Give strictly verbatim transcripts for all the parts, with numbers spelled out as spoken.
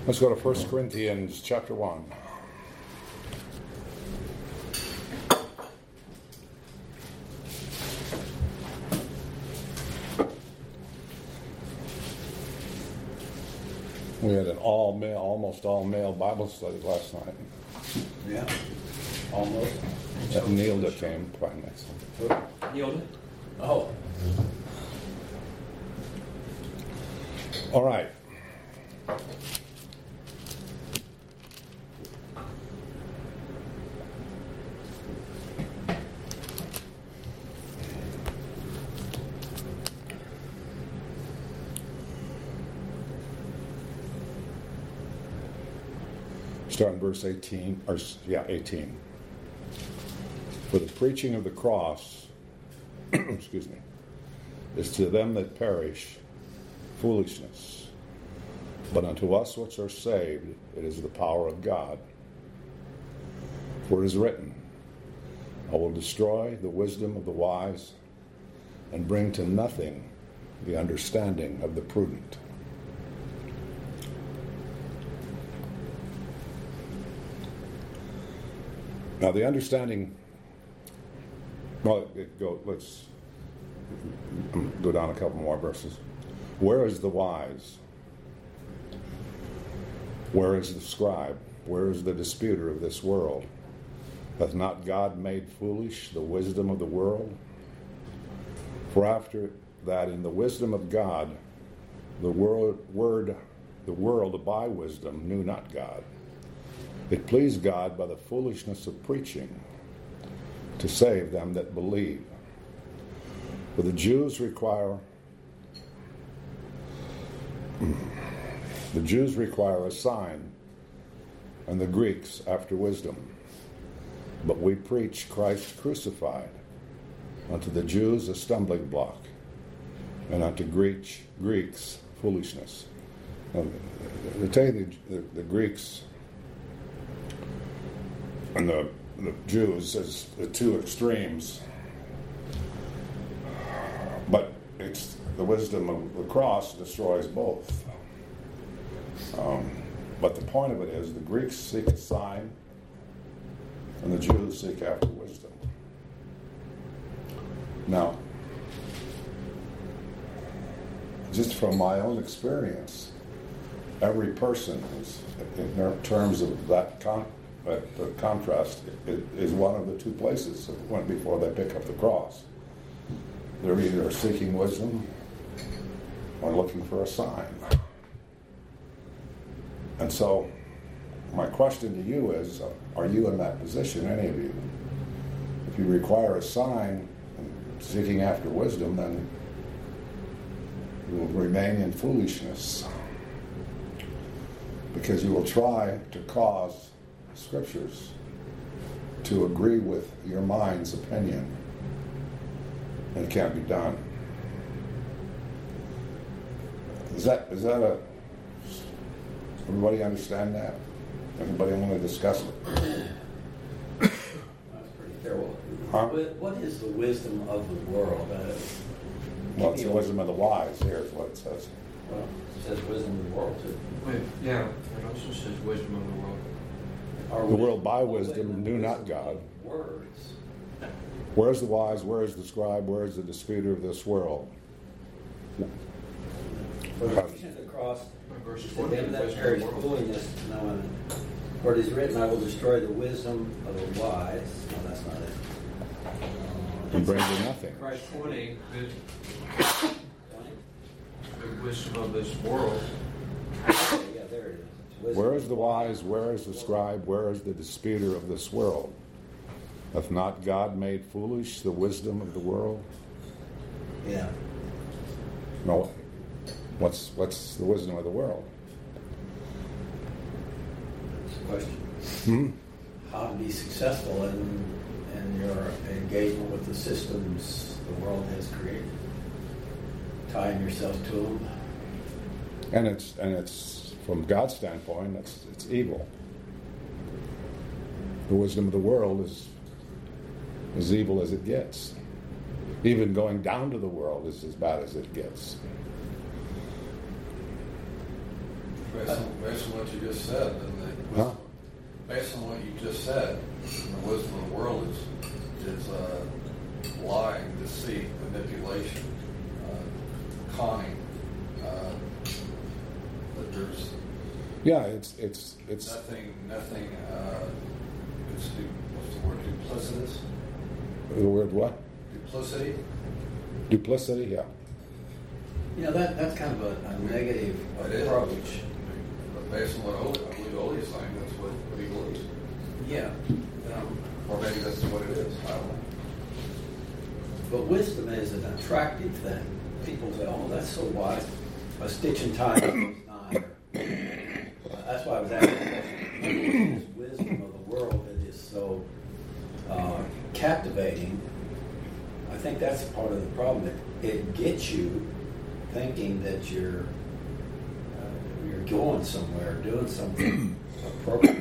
Let's go to First Corinthians chapter one. We had an all male, almost all male Bible study last night. Yeah, almost. That Neilda came playing next time. Neilda? Oh. All right. Start in verse eighteen, or yeah, eighteen. For the preaching of the cross, excuse me, is to them that perish foolishness, but unto us which are saved it is the power of God. For it is written, I will destroy the wisdom of the wise, and bring to nothing the understanding of the prudent. Now the understanding, well, it go, let's go down a couple more verses. Where is the wise? Where is the scribe? Where is the disputer of this world? Hath not God made foolish the wisdom of the world? For after that in the wisdom of God, the world, word, the world by wisdom knew not God. It pleased God by the foolishness of preaching to save them that believe. For the Jews require the Jews require a sign, and the Greeks after wisdom. But we preach Christ crucified, unto the Jews a stumbling block, and unto Greeks Greeks foolishness. Now, to tell you the, the, the Greeks and the, the Jews as the two extremes, but it's the wisdom of the cross destroys both. Um, but the point of it is the Greeks seek a sign and the Jews seek after wisdom. Now, just from my own experience, every person is, in terms of that con- But the contrast it is one of the two places when before they pick up the cross. They're either seeking wisdom or looking for a sign. And so my question to you is, are you in that position, any of you? If you require a sign and seeking after wisdom, then you will remain in foolishness, because you will try to cause Scriptures to agree with your mind's opinion, and it can't be done. Is that is that a? Everybody understand that? Everybody want to discuss it? That's pretty fair. Well, huh? What is the wisdom of the world? Uh, well, it's the wisdom of the wise. Here is what it says. Well, it says wisdom of the world too. Wait, yeah, it also says wisdom of the world. Our the world by wisdom knew not God. Words. Where is the wise? Where is the scribe? Where is the disputer of this world? For the preaching of the cross, to them that perish foolishness, knowing. For it is written, I will destroy the wisdom of the wise. No, that's not it. And bring to nothing. Christ twenty, the, the wisdom of this world. Okay, yeah, there it is. Wisdom. Where is the wise? Where is the scribe? Where is the disputer of this world? Hath not God made foolish the wisdom of the world? Yeah. No. What's what's the wisdom of the world? That's the question. Hmm? How to be successful in, in your engagement with the systems the world has created. Tying yourself to them. And it's and it's from God's standpoint, it's it's evil. The wisdom of the world is as evil as it gets. Even going down to the world is as bad as it gets. Based on, based on what you just said, then the, Huh? based on what you just said, the wisdom of the world is is uh, lying, deceit, manipulation, uh, conning. Uh, that there's Yeah, it's it's it's nothing, nothing. Uh, it's du- what's the word? Duplicitous. the word what? Duplicity. Duplicity. Yeah. You know, that, that's kind of a, a negative It is. approach. But based on what Oli, I believe Oli is saying, that's what, what he believes. Yeah. Um, Or maybe that's what it is. I don't know. But wisdom is an attractive thing. People say, oh, that's so wise. A stitch in time equals nine. Uh, that's why I was asking the question. This wisdom of the world that is so uh, captivating, I think that's part of the problem. It, it gets you thinking that you're uh, you're going somewhere, doing something appropriate.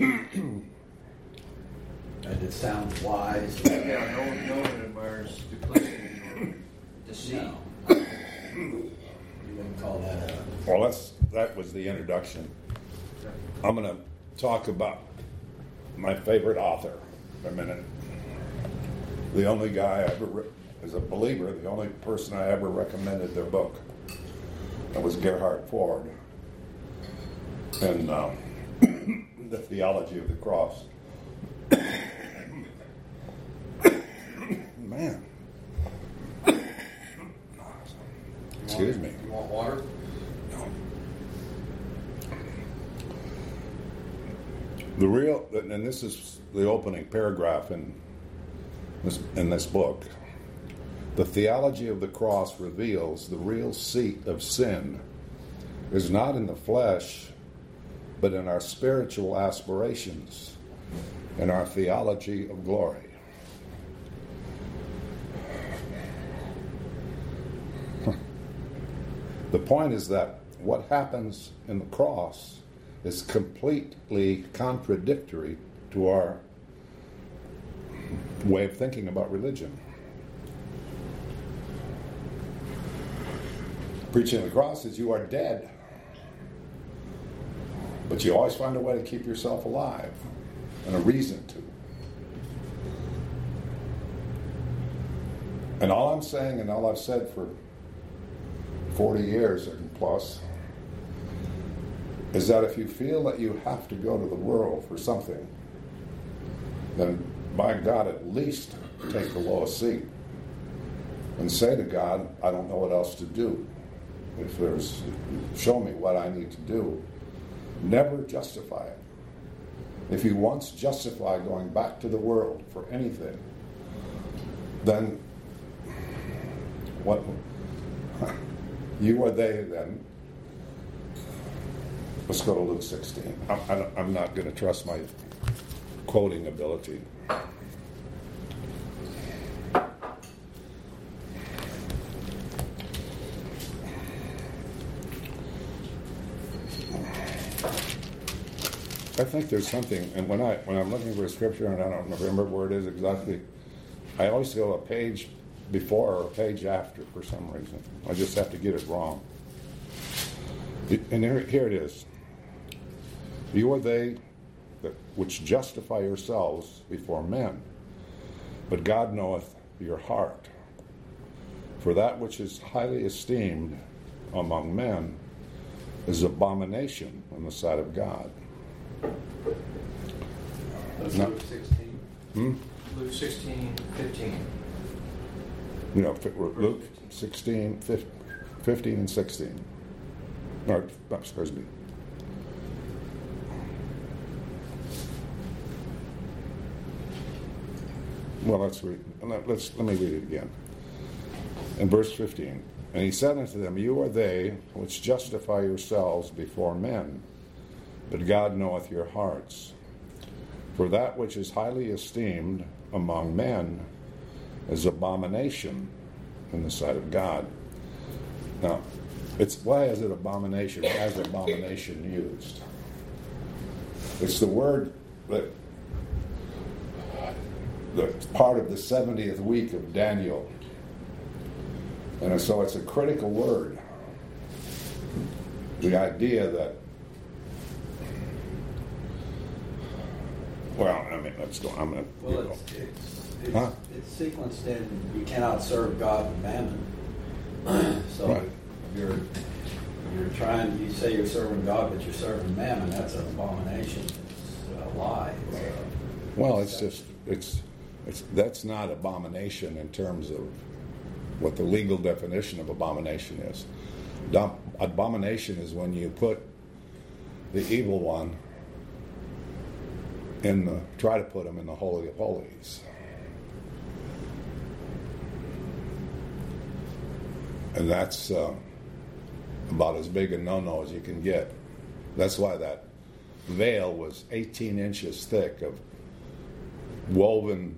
And it sounds wise. Yeah, no one, no one admires duplicity or deceit. No. You wouldn't call that a... Well, that's that was the introduction. I'm going to talk about my favorite author for a minute. The only guy I ever, re- as a believer, the only person I ever recommended their book. That was Gerhard Ford. And uh, The Theology of the Cross. Man. Excuse me. You want water? The real, and this is the opening paragraph in this, in this book. The theology of the cross reveals the real seat of sin is not in the flesh, but in our spiritual aspirations and our theology of glory. The point is that what happens in the cross is completely contradictory to our way of thinking about religion. Preaching the cross is you are dead, but you always find a way to keep yourself alive and a reason to. And all I'm saying, and all I've said for forty years and plus, is that if you feel that you have to go to the world for something, then by God, at least take the lowest seat and say to God, I don't know what else to do. If there's, show me what I need to do. Never justify it. If you once justify going back to the world for anything, then what? You or they then. Let's go to Luke sixteen. I'm, I'm, I'm not going to trust my quoting ability. I think there's something, and when I when I'm looking for a scripture and I don't remember where it is exactly, I always go a page before or a page after for some reason. I just have to get it wrong. It, and here, here it is. You are they that which justify yourselves before men, but God knoweth your heart. For that which is highly esteemed among men is abomination in the sight of God. That's No. Luke sixteen. Hmm? Luke sixteen, fifteen. You know, Luke sixteen, fifteen, and sixteen. No, excuse me. Well, let's read. Let's let me read it again. In verse fifteen, and he said unto them, You are they which justify yourselves before men, but God knoweth your hearts. For that which is highly esteemed among men is abomination in the sight of God. Now, it's why is it abomination? Why is abomination used? It's the word that that's part of the seventieth week of Daniel. And so it's a critical word. The idea that Well, I mean, let's go. I'm going to. Well, it's, it's, it's, Huh? it's sequenced in, you cannot serve God and mammon. So Right. you're you're trying, you say you're serving God, but you're serving mammon. That's an abomination. It's a lie. It's a, Well, it's just it's it's that's not abomination in terms of what the legal definition of abomination is. Dom- abomination is when you put the evil one in the try to put him in the Holy of Holies. And that's uh, about as big a no-no as you can get. That's why that veil was eighteen inches thick of woven.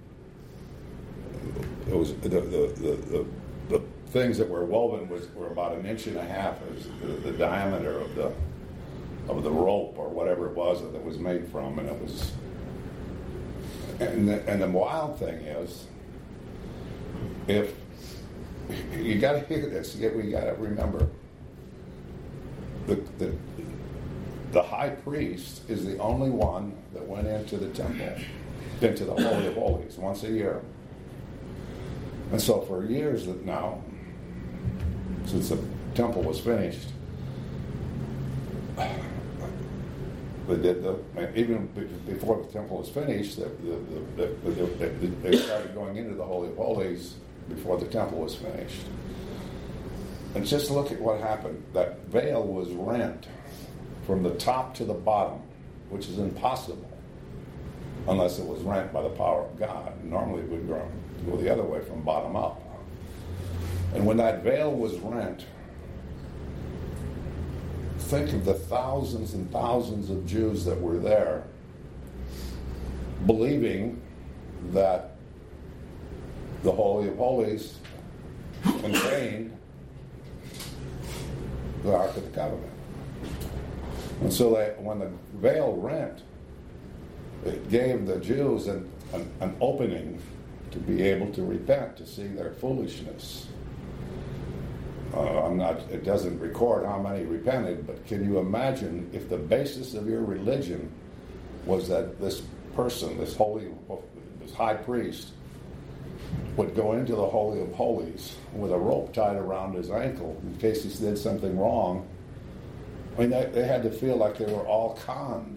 It was the the, the, the, the things that were woven was were about an inch and a half as the, the diameter of the of the rope or whatever it was that it was made from, and it was. And the, and the wild thing is, if you got to hear this, you we got to remember the, the the high priest is the only one that went into the temple, into the Holy of Holies once a year. And so for years now, since the temple was finished, they did the even before the temple was finished, the, the, the, the, the, they started going into the Holy of Holies before the temple was finished. And just look at what happened. That veil was rent from the top to the bottom, which is impossible unless it was rent by the power of God. Normally it would go, go the other way, from bottom up. And when that veil was rent, think of the thousands and thousands of Jews that were there believing that the Holy of Holies contained the Ark of the Covenant. And so they, when the veil rent, it gave the Jews an, an, an opening to be able to repent, to see their foolishness. Uh, I'm not. It doesn't record how many repented, but can you imagine if the basis of your religion was that this person, this holy, this high priest, would go into the Holy of Holies with a rope tied around his ankle in case he did something wrong? I mean, they, they had to feel like they were all conned.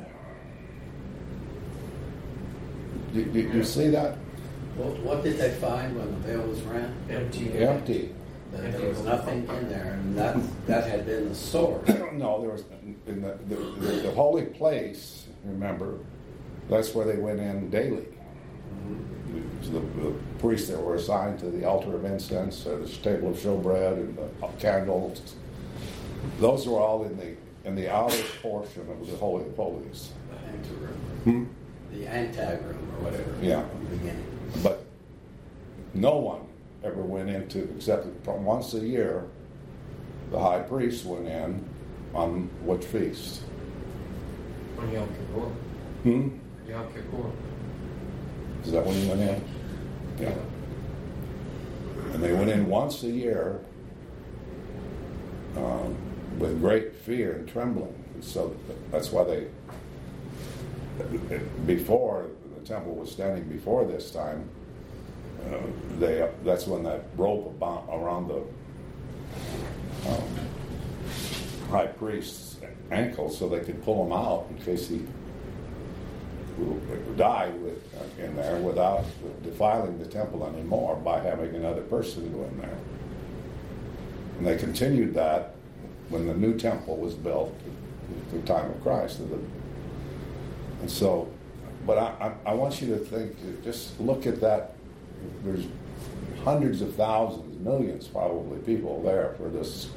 You, you, you see that? Well, what did they find when the veil was rent? Empty. Empty. That there was nothing in there, and that that had been the source. No, there was in the, the, the, the holy place. Remember, that's where they went in daily. Mm-hmm. The, the priests that were assigned to the altar of incense, or the table of showbread, and the candles. Those were all in the in the outer portion of the Holy of Holies. The anteroom. Hmm? The anteroom, or whatever. Yeah. In the beginning. But no one ever went into, except from once a year, the high priest went in on what feast? On Yom Kippur. Hmm? Yom Kippur. Is that when he went in? Yeah. And they went in once a year um, with great fear and trembling. And so that's why they, before the temple was standing before this time, uh, they that's when that rope about, around the um, high priest's ankle, so they could pull him out in case he died with, uh, in there without defiling the temple anymore by having another person go in there. And they continued that when the new temple was built at the time of Christ. And, the, and so, but I, I, I want you to think, just look at that. There's hundreds of thousands, millions probably, people there for this.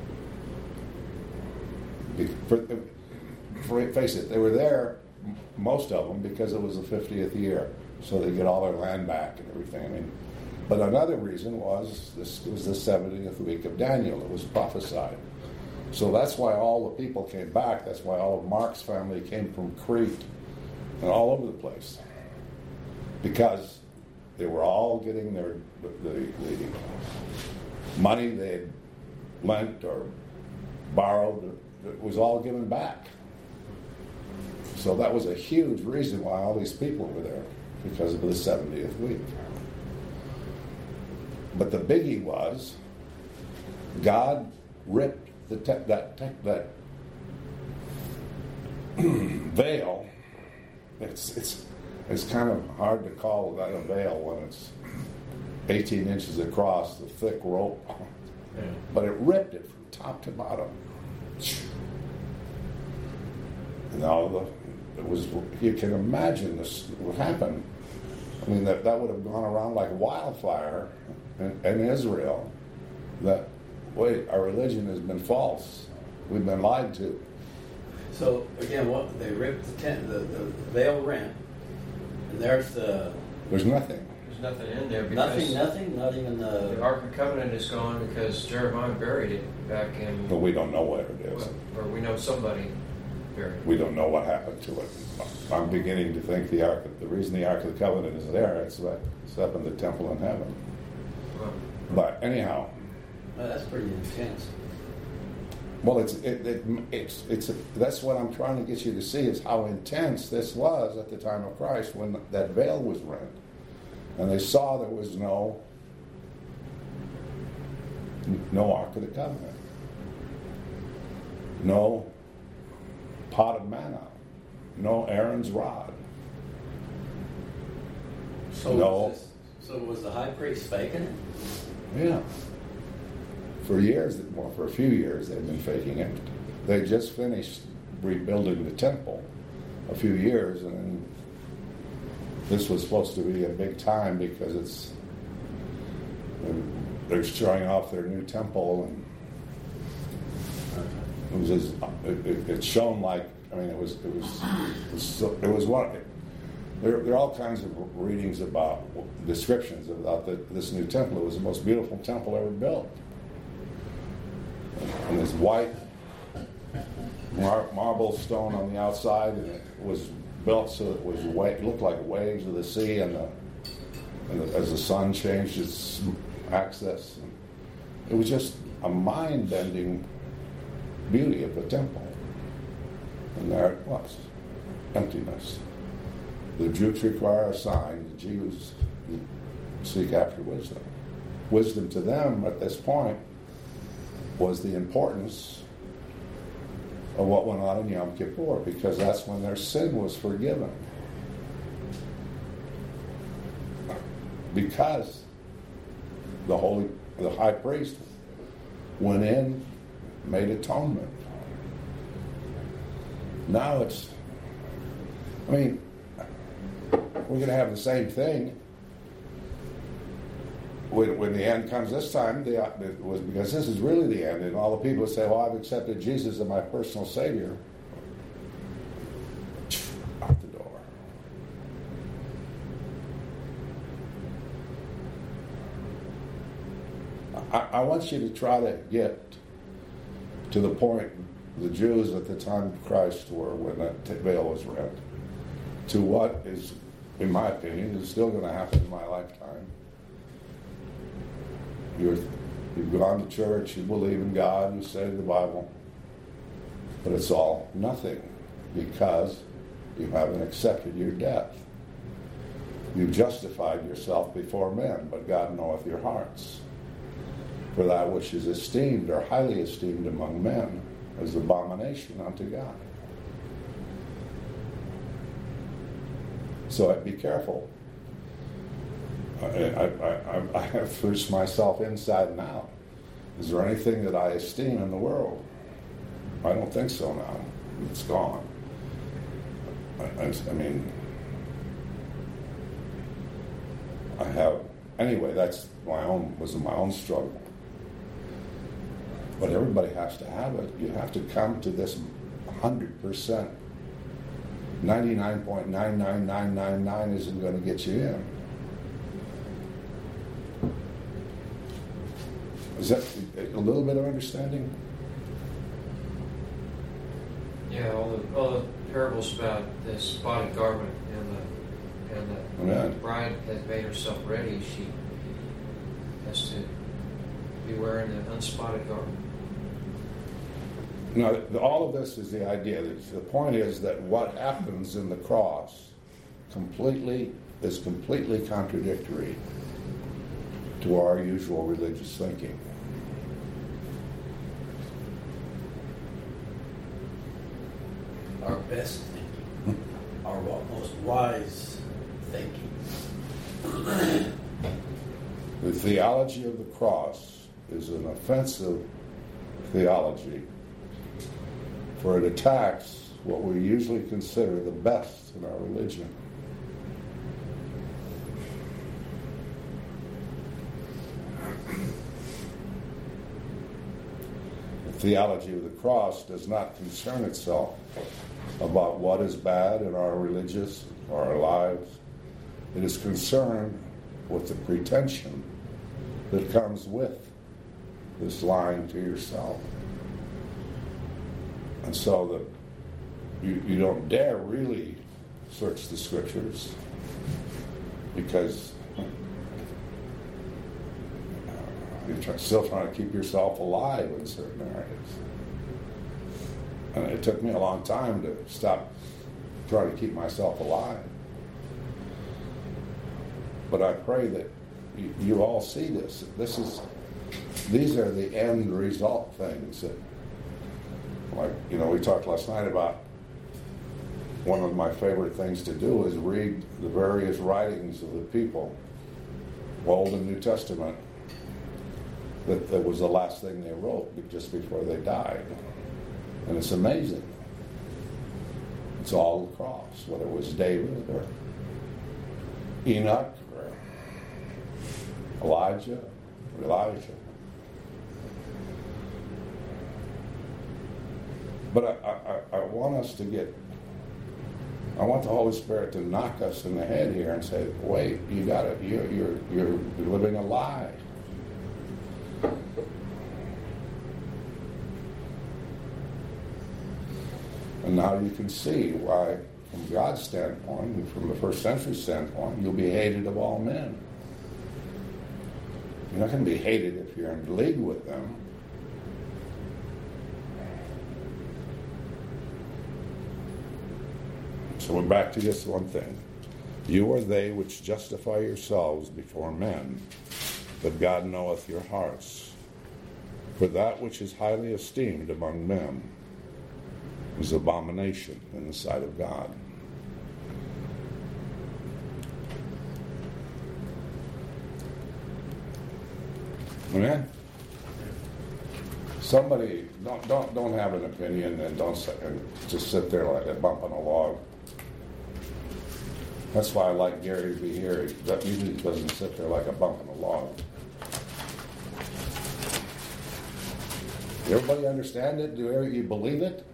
For, for, face it, they were there, most of them, because it was the fiftieth year, so they get all their land back and everything. I mean, but another reason was this was the seventieth week of Daniel. It was prophesied. So that's why all the people came back. That's why all of Mark's family came from Crete and all over the place, because they were all getting their the, the, the money they had lent or borrowed. It was all given back. So that was a huge reason why all these people were there, because of the seventieth week. But the biggie was, God ripped the te- that te- that veil. It's it's it's kind of hard to call that a veil when it's eighteen inches across, the thick rope. Yeah. But it ripped it from top to bottom. And all the, it was, you can imagine this would happen. I mean, that, that would have gone around like wildfire in, in Israel. That, wait, our religion has been false. We've been lied to. So again, what they ripped the tent, the, the veil rent, and there's the There's nothing. There's nothing in there because nothing, nothing, not even the. the Ark of the Covenant is gone because Jeremiah buried it back in. But we don't know what it is. Or we know somebody buried it. We don't know what happened to it. I'm beginning to think the Ark, the reason the Ark of the Covenant is there, it's, like, it's up in the temple in heaven. Well, But anyhow, Well, that's pretty intense. well, it's it, it, it's it's a, that's what I'm trying to get you to see is how intense this was at the time of Christ when that veil was rent, and they saw there was no no Ark of the Covenant, no pot of manna, no Aaron's rod. So No. was this, so was the high priest faking it? Yeah. For years, well, for a few years, they've been faking it. They just finished rebuilding the temple a few years, and then this was supposed to be a big time because it's they're showing off their new temple, and it was just, it, it, it's shown like I mean it was it was it was, so, it was one. There, there are all kinds of readings about descriptions about the, this new temple. It was the most beautiful temple ever built. And this white mar- marble stone on the outside, and it was built so it was wa- it looked like waves of the sea, and, the, and the, as the sun changed its axis, it was just a mind-bending beauty of the temple. And there it was, emptiness. The Jews require a sign. The Jews seek after wisdom. Wisdom to them at this point was the importance of what went on in Yom Kippur, because that's when their sin was forgiven. Because the holy, the high priest went in, made atonement. Now it's, I mean, we're going to have the same thing. When, when the end comes this time, the, it was because this is really the end, and all the people say, "Well, I've accepted Jesus as my personal Savior." Out the door. I, I want you to try to get to the point the Jews at the time of Christ were when that veil was rent, to what is, in my opinion, is still going to happen in my lifetime. You're, you've gone to church, you believe in God, you study the Bible, but it's all nothing because you haven't accepted your death. You've justified yourself before men, but God knoweth your hearts. For that which is esteemed or highly esteemed among men is abomination unto God. So be careful. I, I, I, I have searched myself inside and out. Is there anything that I esteem in the world? I don't think so now. It's gone. I, I, I mean, I have, anyway, that's my own, was my own struggle. But everybody has to have it. You have to come to this one hundred percent. ninety-nine point nine nine nine nine nine isn't going to get you in. Is that a little bit of understanding? Yeah, all the all the parables about the spotted garment and the and the Amen. bride that made herself ready, she has to be wearing an unspotted garment. Now, all of this is the idea. The point is that what happens in the cross completely is completely contradictory to our usual religious thinking. Our best thinking, our most wise thinking. The theology of the cross is an offensive theology, for it attacks what we usually consider the best in our religion. The theology of the cross does not concern itself about what is bad in our religious or our lives. It is concerned with the pretension that comes with this lying to yourself. And so that you, you don't dare really search the scriptures, because you're try, still trying to keep yourself alive in certain areas. And it took me a long time to stop trying to keep myself alive. But I pray that you, you all see this. This is, these are the end result things that, like, you know, we talked last night about one of my favorite things to do is read the various writings of the people, Old and New Testament, that, that was the last thing they wrote just before they died. And it's amazing. It's all the cross, whether it was David or Enoch or Elijah or Elijah. But I, I, I want us to get, I want the Holy Spirit to knock us in the head here and say, wait, you gotta, you're, you're, you're living a lie. And now you can see why, from God's standpoint and from the first century standpoint, you'll be hated of all men. You're not going to be hated if you're in league with them. So we're back to this one thing. You are they which justify yourselves before men, but God knoweth your hearts. For that which is highly esteemed among men is abomination in the sight of God. Amen? Somebody, don't don't don't have an opinion and don't sit, and just sit there like a bump on a log. That's why I like Gary to be here. He usually doesn't sit there like a bump on a log. Everybody understand it? Do you believe it?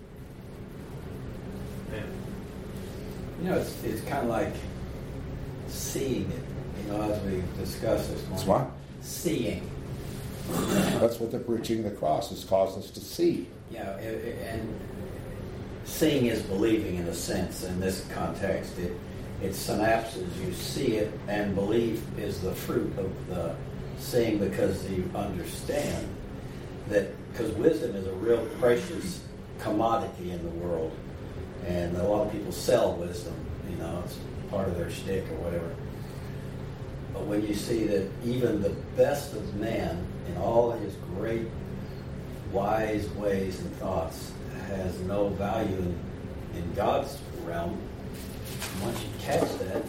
You know, it's it's kind of like seeing it. You know, as we discussed this morning. It's what? Seeing. That's what the preaching of the cross has caused us to see. Yeah, and seeing is believing in a sense in this context. It it's synapses. You see it, and belief is the fruit of the seeing, because you understand that, because wisdom is a real precious commodity in the world. And a lot of people sell wisdom, you know, it's part of their shtick or whatever. But when you see that even the best of men, in all his great, wise ways and thoughts, has no value in, in God's realm, once you catch that,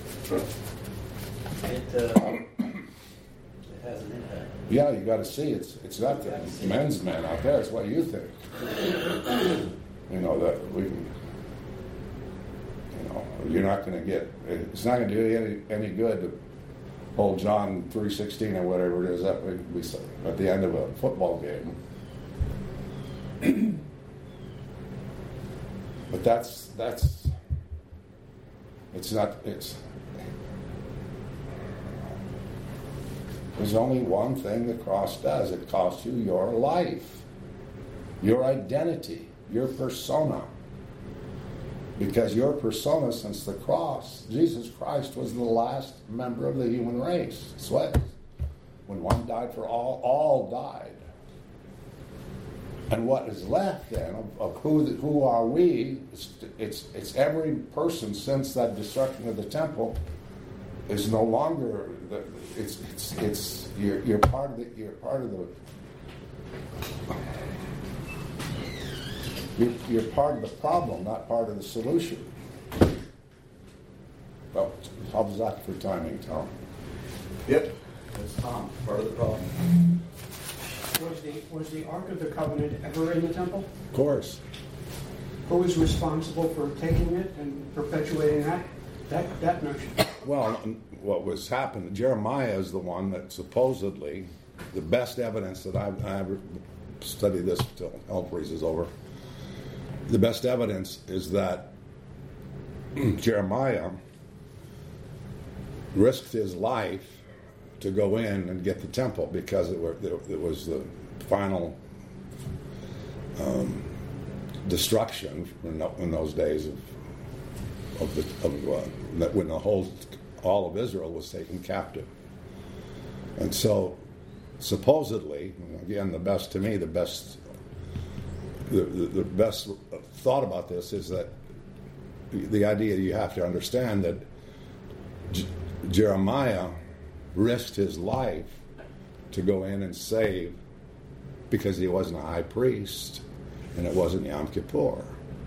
it, uh, it has an impact. Yeah, you got to see it's it's not the men's men out there. It's what you think. You know that we. You're not going to get, it's not going to do you any, any good to hold John three sixteen or whatever it is up at the end of a football game. But that's, that's, it's not, it's, there's only one thing the cross does. It costs you your life, your identity, your persona. Because your persona since the cross, Jesus Christ was the last member of the human race. Sweat. When one died for all, all died. And what is left then of, of who who are we? It's, it's it's every person since that destruction of the temple is no longer. The, it's it's it's you're you're part of the you're part of the. You're, you're part of the problem, not part of the solution. Well, how's that for timing, Tom? Yep, that's Tom, part of the problem. Was the was the Ark of the Covenant ever in the temple? Of course. Who was responsible for taking it and perpetuating that that that notion? Well, what was happening? Jeremiah is the one that supposedly, the best evidence that I've, I've studied this till hell freezes over. The best evidence is that Jeremiah risked his life to go in and get the temple because it, were, it was the final um, destruction in, in those days of of the of uh, that when the whole all of Israel was taken captive, and so supposedly, again, the best to me, the best the, the, the best thought about this is that the idea you have to understand that J- Jeremiah risked his life to go in and save because he wasn't a high priest and it wasn't Yom Kippur.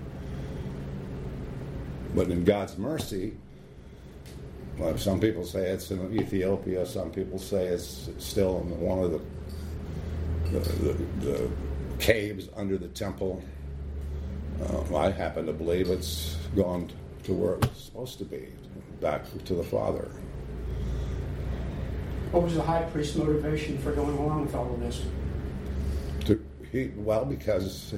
But in God's mercy, well, some people say it's in Ethiopia, some people say it's still in one of the, the, the, the caves under the temple. Uh, I happen to believe it's gone to where it was supposed to be, back to the Father. What was the high priest's motivation for going along with all of this? To, he, well, because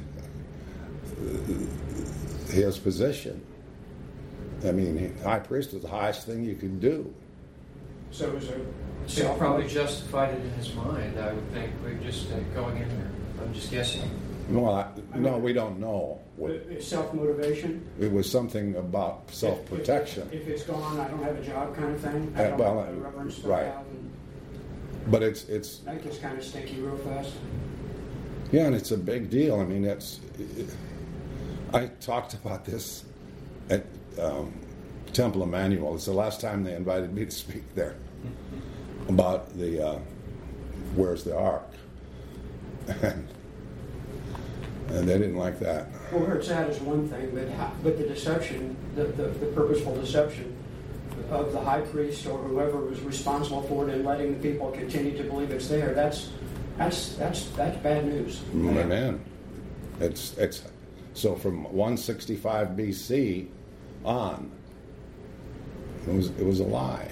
his position. I mean, high priest is the highest thing you can do. So it was a So he probably justified it in his mind, I would think. We're just uh, going in there. I'm just guessing. Well, I, no, we don't know. What, self-motivation? it was something about self-protection. If, if, if it's gone, I don't have a job kind of thing. I Uh, don't well, have a reverend stuff right. out and But it's it's that gets kind of stinky real fast. yeah, and it's a big deal. I mean, it's. It, I talked about this at um, Temple Emmanuel. It's the last time they invited me to speak there about the uh, where's the ark, and, and they didn't like that. Well, where it's at is one thing, but how, but the deception, the, the, the purposeful deception of the high priest or whoever was responsible for it and letting the people continue to believe it's there, that's that's that's that's bad news. Amen. It's it's so from one sixty-five B C on, it was it was a lie.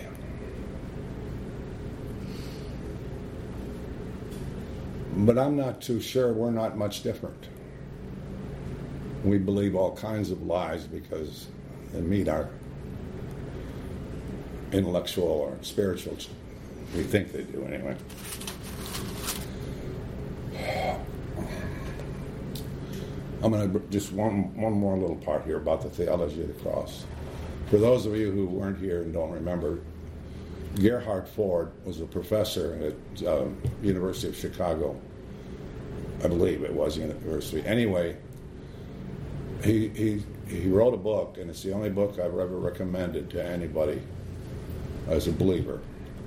But I'm not too sure. We're not much different. We believe all kinds of lies because they meet our intellectual or spiritual. We think they do anyway. I'm going to just one one more little part here about the theology of the cross. For those of you who weren't here and don't remember, Gerhard Ford was a professor at uh, University of Chicago. I believe it was University. Anyway, he he he wrote a book, and it's the only book I've ever recommended to anybody as a believer.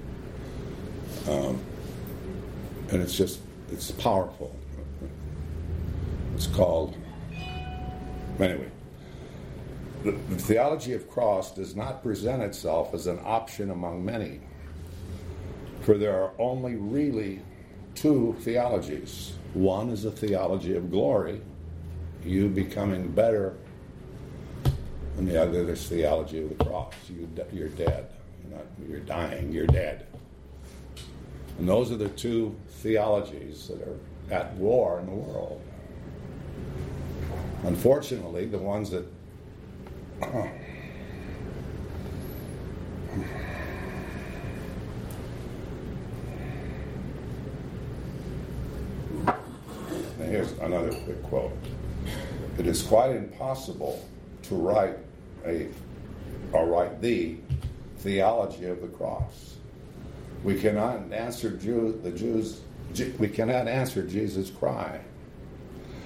Um, and it's just it's powerful. It's called, anyway, the, the theology of cross does not present itself as an option among many, for there are only really two theologies. One is a theology of glory, you becoming better, and the other is theology of the cross. You, you're dead. You're not, you're dying. You're dead. And those are the two theologies that are at war in the world. Unfortunately, the ones that uh, here's another quick quote. It is quite impossible to write a or write the theology of the cross. We cannot answer Jew, the Jews. We cannot answer Jesus' cry.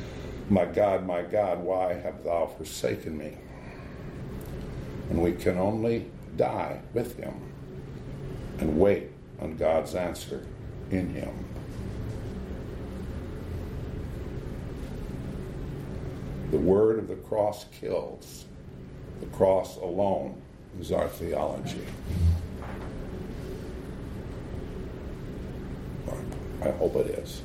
My God, my God, why have thou forsaken me? And we can only die with him and wait on God's answer in him. The word of the cross kills. The cross alone is our theology. I hope it is.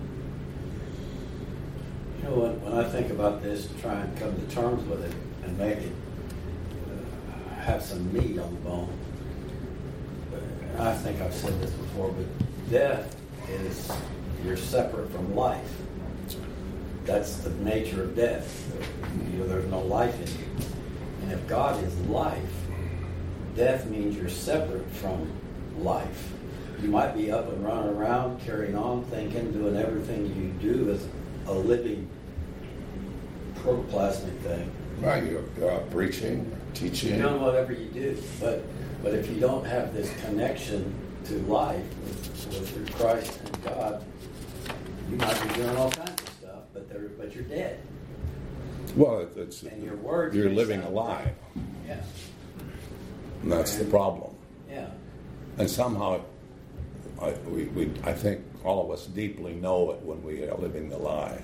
You know, when, when I think about this, to try and come to terms with it and make it uh, have some meat on the bone, and I think I've said this before, but death is you're separate from life. That's the nature of death. You know, there's no life in you. And if God is life, death means you're separate from life. You might be up and running around, carrying on, thinking, doing everything you do as a living protoplasmic thing. Right, you're uh, preaching, teaching. You're doing whatever you do. But but if you don't have this connection to life with, with through Christ and God, you might be doing all kinds of stuff, but they're but you're dead. Well, it, it's And your words you're may living sound alive. Yeah. And that's And- the problem. Yeah. And somehow, I, we, we, I think all of us deeply know it when we are living the lie.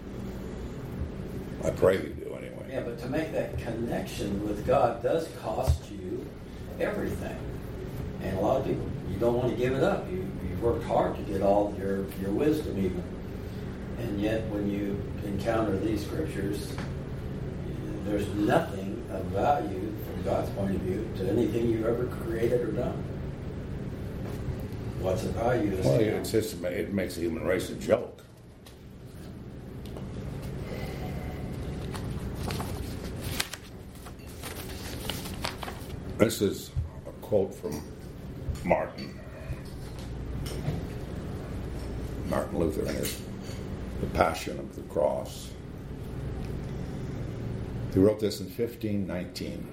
I pray you do anyway. Yeah, but to make that connection with God does cost you everything. And a lot of people, you don't want to give it up. You, you've worked hard to get all your, your wisdom even. And yet when you encounter these scriptures, there's nothing of value from God's point of view to anything you've ever created or done. What's the value? Well, it's just, it makes the human race a joke. This is a quote from Martin. Martin Luther in his The Passion of the Cross. He wrote this in fifteen nineteen.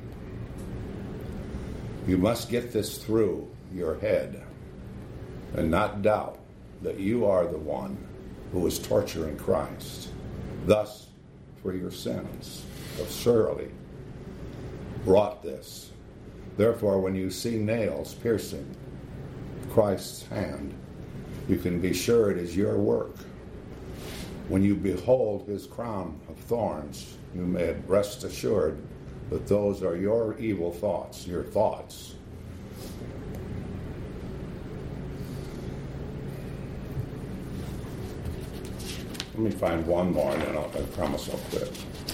You must get this through your head and not doubt that you are the one who is torturing Christ. Thus, for your sins have surely wrought this. Therefore, when you see nails piercing Christ's hand, you can be sure it is your work. When you behold his crown of thorns, you may rest assured that those are your evil thoughts, your thoughts. Let me find one more and then I'll, I promise I'll quit.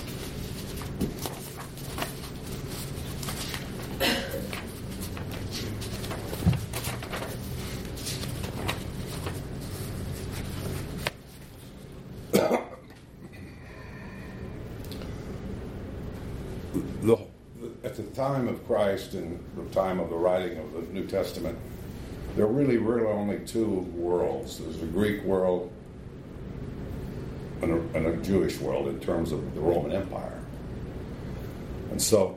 The, at the time of Christ and the time of the writing of the New Testament, there are really, really only two worlds. There's a Greek world and a, and a Jewish world in terms of the Roman Empire. And so,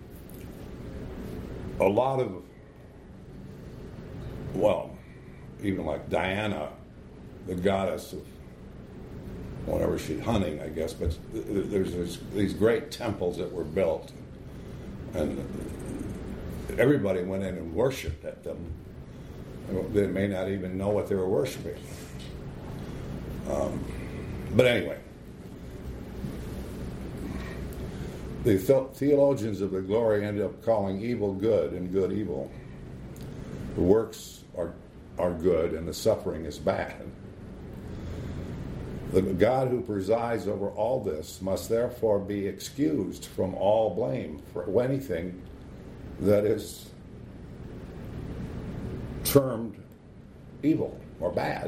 a lot of, well, even like Diana, the goddess of whatever she's hunting, I guess, but there's, there's these great temples that were built, and everybody went in and worshipped at them. They may not even know what they were worshiping. Um, but anyway, the theologians of the glory ended up calling evil good and good evil. The works are are good and the suffering is bad. The God who presides over all this must therefore be excused from all blame for anything that is termed evil or bad.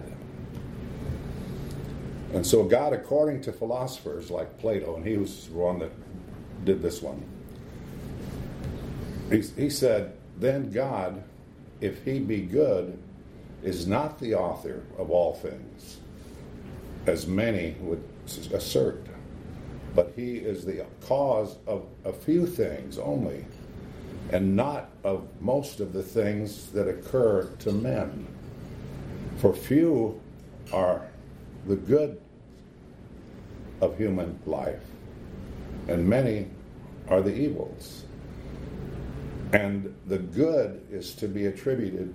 And so God, according to philosophers like Plato, and he was the one that did this one, he, he said, then God, if he be good, is not the author of all things, as many would assert, but he is the cause of a few things only, and not of most of the things that occur to men. For few are the good of human life, and many are the evils. And the good is to be attributed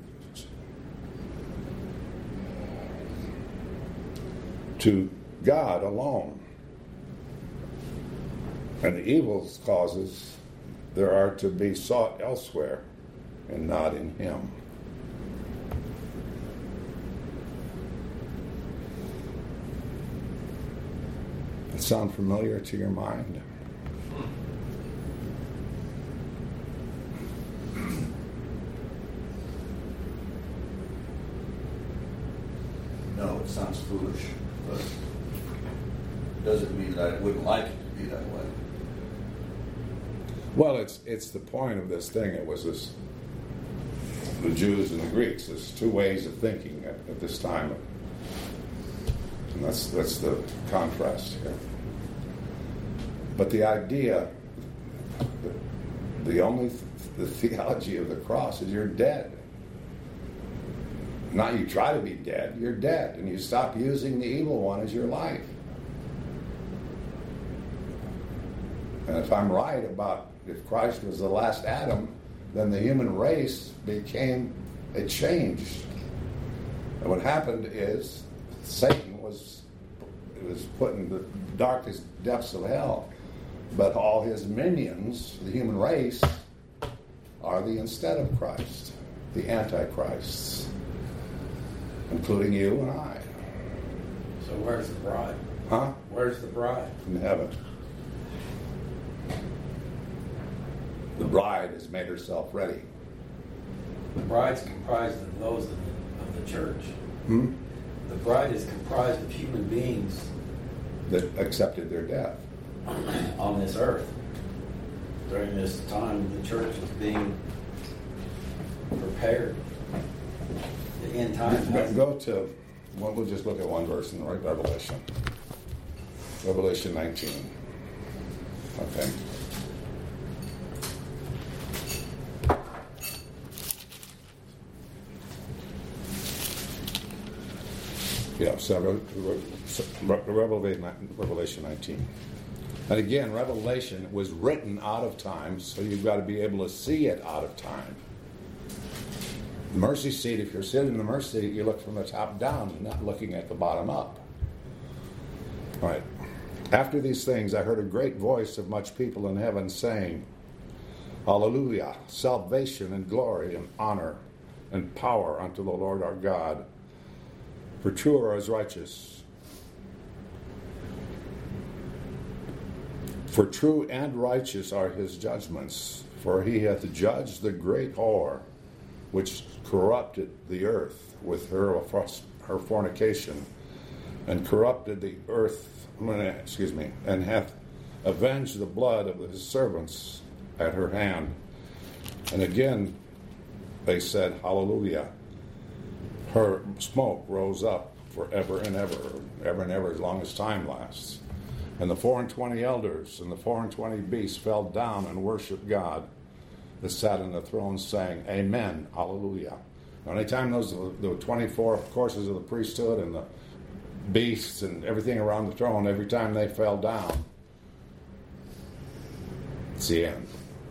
to God alone. And the evils causes there are to be sought elsewhere and not in Him. Does it sound familiar to your mind? No, it sounds foolish, but it doesn't mean that I wouldn't like it to be that way. Well, it's it's the point of this thing. It was this, the Jews and the Greeks. There's two ways of thinking at, at this time. And that's, that's the contrast here. But the idea, the, the only, th- the theology of the cross is you're dead. Not you try to be dead, you're dead. And you stop using the evil one as your life. And if I'm right about if Christ was the last Adam, then the human race became, it changed. And what happened is Satan was, was put in the darkest depths of hell. But all his minions, the human race, are the instead of Christ, the antichrists, including you and I. So where's the bride? Huh? Where's the bride? In heaven. The bride has made herself ready. The bride's comprised of those of the, of the church. Hmm? The bride is comprised of human beings That accepted their death. on this earth. During this time, the church is being prepared. The end time has Go to, well, we'll just look at one verse in Revelation. Revelation nineteen. Okay. Yeah, so Revelation nineteen. And again, Revelation was written out of time, so you've got to be able to see it out of time. The mercy seat, if you're sitting in the mercy seat, you look from the top down, you're not looking at the bottom up. All right. After these things, I heard a great voice of much people in heaven saying, Hallelujah, salvation and glory and honor and power unto the Lord our God. For true are his righteous. For true and righteous are his judgments. For he hath judged the great whore, which corrupted the earth with her her fornication, and corrupted the earth, excuse me, and hath avenged the blood of his servants at her hand. And again they said, Hallelujah. Her smoke rose up forever and ever, ever and ever, as long as time lasts. And the four and twenty elders and the four and twenty beasts fell down and worshipped God that sat on the throne, saying, Amen, Hallelujah. Now, anytime those the twenty-four courses of the priesthood and the beasts and everything around the throne, every time they fell down, it's the end.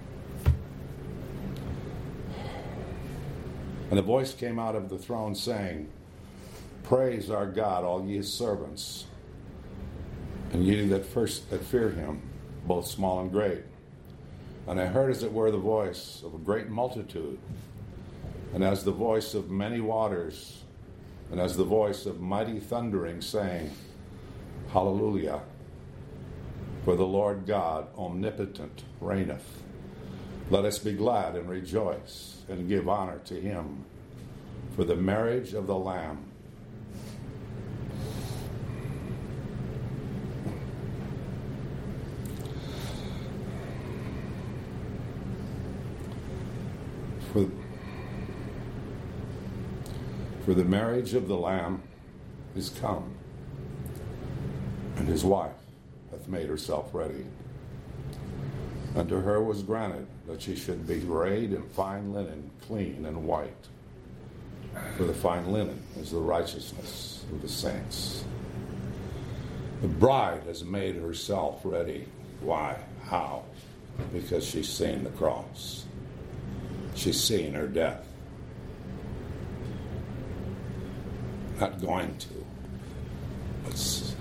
And a voice came out of the throne saying, Praise our God, all ye his servants, and ye that first that fear him, both small and great. And I heard as it were the voice of a great multitude, and as the voice of many waters, and as the voice of mighty thundering, saying, Hallelujah, for the Lord God omnipotent reigneth. Let us be glad and rejoice and give honor to him, for the marriage of the Lamb for, for the marriage of the Lamb is come, and his wife hath made herself ready. And to her was granted that she should be arrayed in fine linen, clean and white. For the fine linen is the righteousness of the saints. The bride has made herself ready. Why? How? Because she's seen the cross. She's seen her death. Not going to. It's,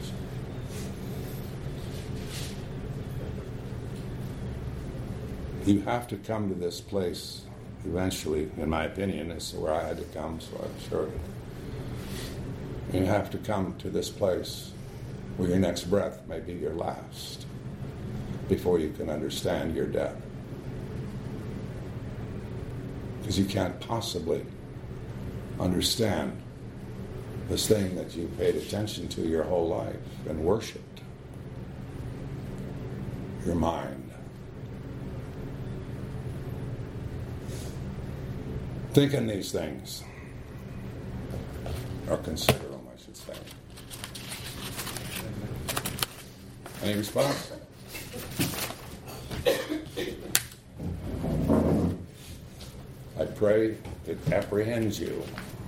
you have to come to this place eventually, in my opinion. This is where I had to come, so I'm sure. You have to come to this place where your next breath may be your last before you can understand your death. Because you can't possibly understand this thing that you paid attention to your whole life and worshipped. Your mind. Think on these things. Or consider them, I should say. Any response? I pray it apprehends you.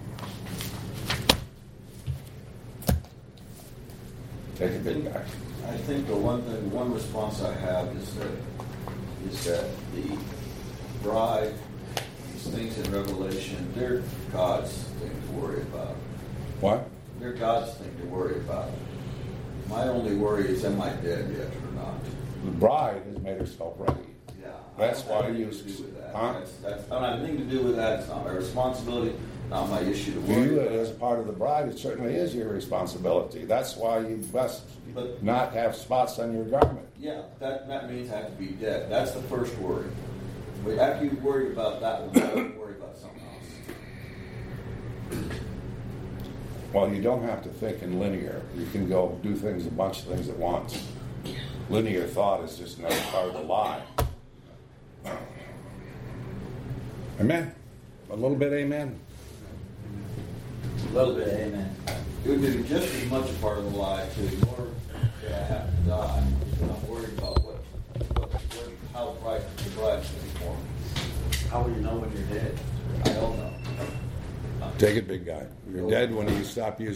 Take a big guy. I think the one thing, one response I have is that is that the bride, these things in Revelation, they're God's thing to worry about. What? They're God's thing to worry about. My only worry is, am I dead yet or not? The bride has made herself ready. Yeah, That's I don't why have you anything to do with that. Huh? That's, that's, I don't have anything to do with that. It's not my responsibility. Not my issue to For worry you, about. as part of the bride, it certainly is your responsibility. That's why you must But- not have spots on your garment. Yeah, that, that means I have to be dead. That's the first worry. But after you've worried about that one, you have to worry about something else. Well, you don't have to think in linear. You can go do things, a bunch of things at once. Linear thought is just another part of the lie. Amen? A little bit amen? A little bit, amen. It would be just as much a part of the lie to ignore that I have to die. I'm worried about what, what, what how bright the bride's going to be for me. How will you know when you're dead? I don't know. Take it, big guy. You're dead when you stop using